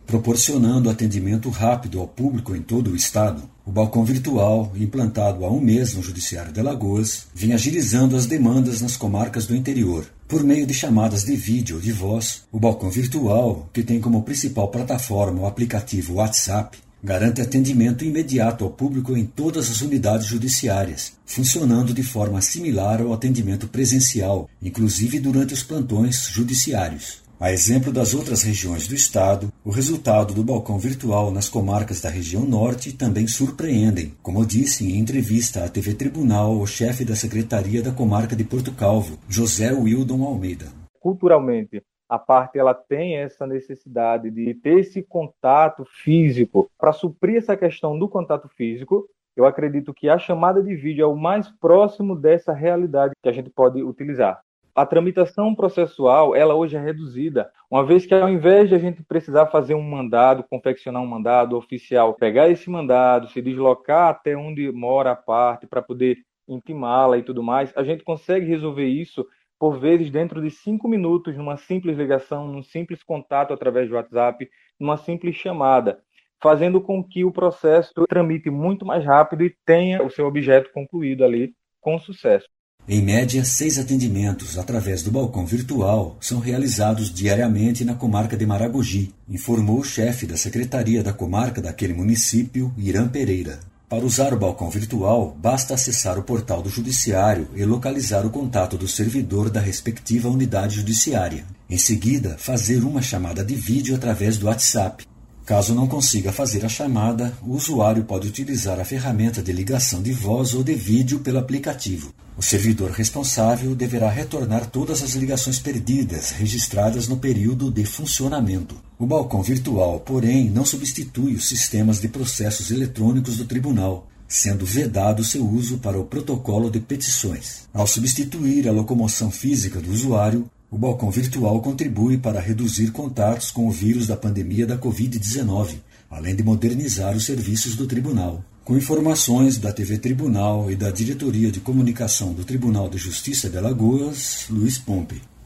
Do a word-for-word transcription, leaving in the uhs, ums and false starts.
proporcionando atendimento rápido ao público em todo o estado. O balcão virtual, implantado há um mês no Judiciário de Alagoas, vem agilizando as demandas nas comarcas do interior. Por meio de chamadas de vídeo ou de voz, o balcão virtual, que tem como principal plataforma o aplicativo WhatsApp, garante atendimento imediato ao público em todas as unidades judiciárias, funcionando de forma similar ao atendimento presencial, inclusive durante os plantões judiciários. A exemplo das outras regiões do estado, o resultado do balcão virtual nas comarcas da região norte também surpreendem, como disse em entrevista à T V Tribunal o chefe da Secretaria da Comarca de Porto Calvo, José Wildon Almeida. Culturalmente, a parte ela tem essa necessidade de ter esse contato físico. Para suprir essa questão do contato físico, eu acredito que a chamada de vídeo é o mais próximo dessa realidade que a gente pode utilizar. A tramitação processual, ela hoje é reduzida, uma vez que ao invés de a gente precisar fazer um mandado, confeccionar um mandado oficial, pegar esse mandado, se deslocar até onde mora a parte para poder intimá-la e tudo mais, a gente consegue resolver isso, por vezes, dentro de cinco minutos, numa simples ligação, num simples contato através do WhatsApp, numa simples chamada, fazendo com que o processo tramite muito mais rápido e tenha o seu objeto concluído ali com sucesso. Em média, seis atendimentos através do balcão virtual são realizados diariamente na comarca de Maragogi, informou o chefe da Secretaria da Comarca daquele município, Irã Pereira. Para usar o balcão virtual, basta acessar o portal do Judiciário e localizar o contato do servidor da respectiva unidade judiciária. Em seguida, fazer uma chamada de vídeo através do WhatsApp. Caso não consiga fazer a chamada, o usuário pode utilizar a ferramenta de ligação de voz ou de vídeo pelo aplicativo. O servidor responsável deverá retornar todas as ligações perdidas registradas no período de funcionamento. O balcão virtual, porém, não substitui os sistemas de processos eletrônicos do tribunal, sendo vedado seu uso para o protocolo de petições. Ao substituir a locomoção física do usuário, o balcão virtual contribui para reduzir contatos com o vírus da pandemia da covid dezenove, além de modernizar os serviços do tribunal. Com informações da T V Tribunal e da Diretoria de Comunicação do Tribunal de Justiça de Alagoas, Luiz Pompe.